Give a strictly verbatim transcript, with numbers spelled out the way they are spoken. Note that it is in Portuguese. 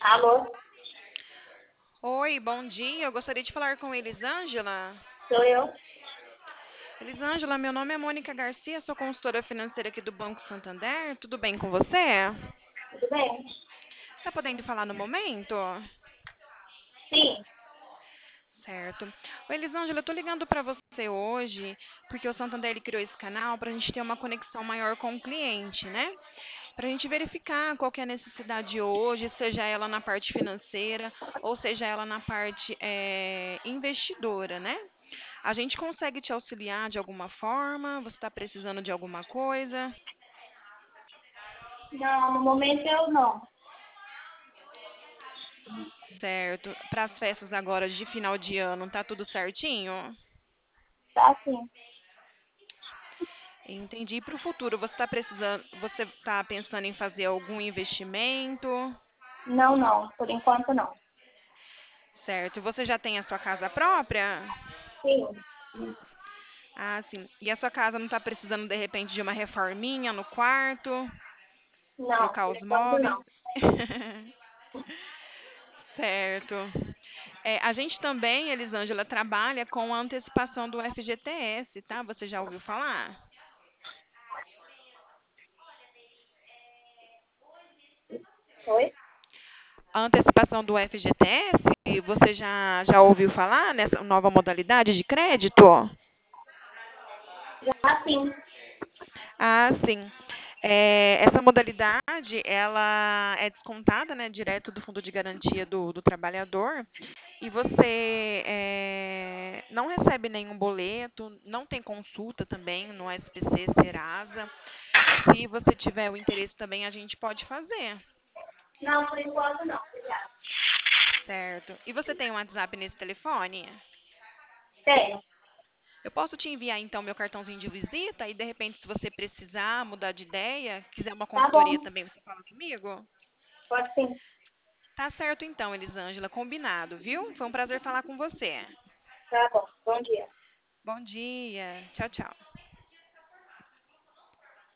Alô, Oi, bom dia. Eu gostaria de falar com Elisângela. sou eu? Elisângela, meu nome é Mônica Garcia, sou consultora financeira aqui do Banco Santander. Tudo bem com você? Tudo bem? Tá podendo falar no momento? Sim. Certo. Oi, Elisângela, eu tô ligando para você hoje porque o Santander ele criou esse canal para a gente ter uma conexão maior com o cliente, né? Para a gente verificar qual que é a necessidade hoje, seja ela na parte financeira ou seja ela na parte eh, investidora, né? A gente consegue te auxiliar de alguma forma? Você está precisando de alguma coisa? Não, no momento eu não. Certo. Para as festas agora de final de ano, tá tudo certinho? Tá sim. Entendi. E para o futuro, você está precisando, você está pensando em fazer algum investimento? Não, não. Por enquanto não. Certo. Você já tem a sua casa própria? Sim. Ah, sim. E a sua casa não está precisando, de repente, de uma reforminha no quarto? Não, Trocar por os enquanto móveis? não. Certo. É, a gente também, Elisângela, trabalha com a antecipação do F G T S, tá? Você já ouviu falar? Oi? A antecipação do F G T S, você já, já ouviu falar nessa nova modalidade de crédito? Já sim. Ah, sim. É, essa modalidade, ela é descontada, né, direto do Fundo de Garantia do, do Trabalhador e você é, não recebe nenhum boleto, não tem consulta também no S P C Serasa. Se você tiver o interesse também, a gente pode fazer, Não, por enquanto não. Obrigada. certo? E você tem um WhatsApp nesse telefone? Tenho. Eu posso te enviar então meu cartãozinho de visita e de repente, se você precisar mudar de ideia, quiser uma Tá consultoria bom. também, você fala comigo? Pode sim. Tá certo então, Elisângela, combinado, viu? Foi um prazer falar com você. Tá bom. Bom dia. Bom dia. Tchau, tchau.